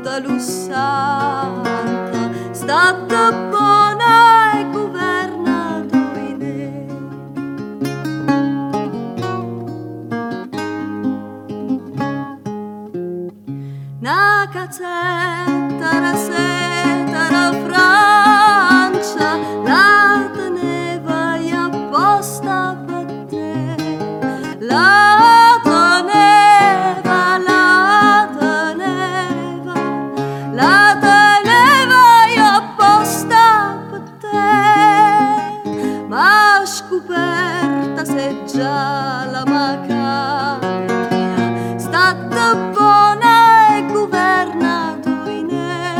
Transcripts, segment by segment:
tutta Lussana, stata buona e governato in una cazzetta rasetta la Francia, la teneva e apposta per te, la teneva e apposta per te, ma scoperta se già la macagna, stata buona e governato in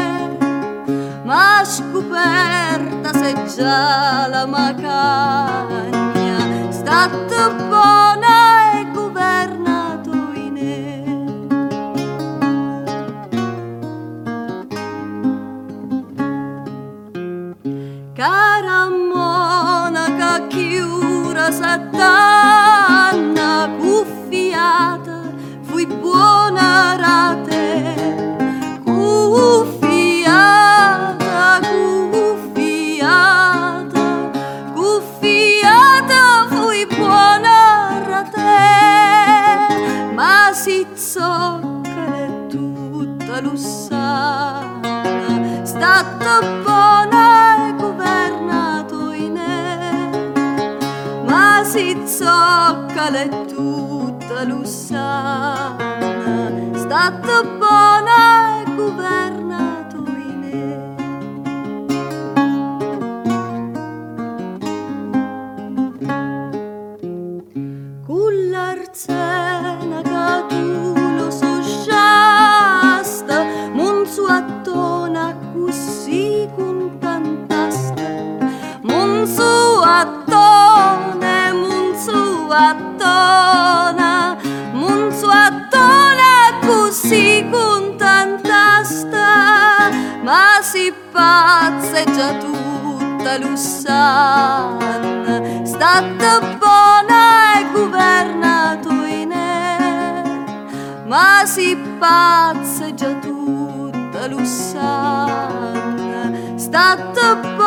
ma scoperta se già la macagna, stata buona e governato in cara monaca chiura satana cuffiata fui buona rate cuffiata fui buona rate ma si zoccare tutta Lussana stata buona e governato in ma si zoccare tutta Lussana stata buona e governato in con l'arzena che tu lo so sciasta mon su attona così con tant'asta mon su attone mon su attona così con tant'asta ma si pazzeggia tutta Lussana stata buona e governato in ma si pazzeggia tutta Lussana stata buona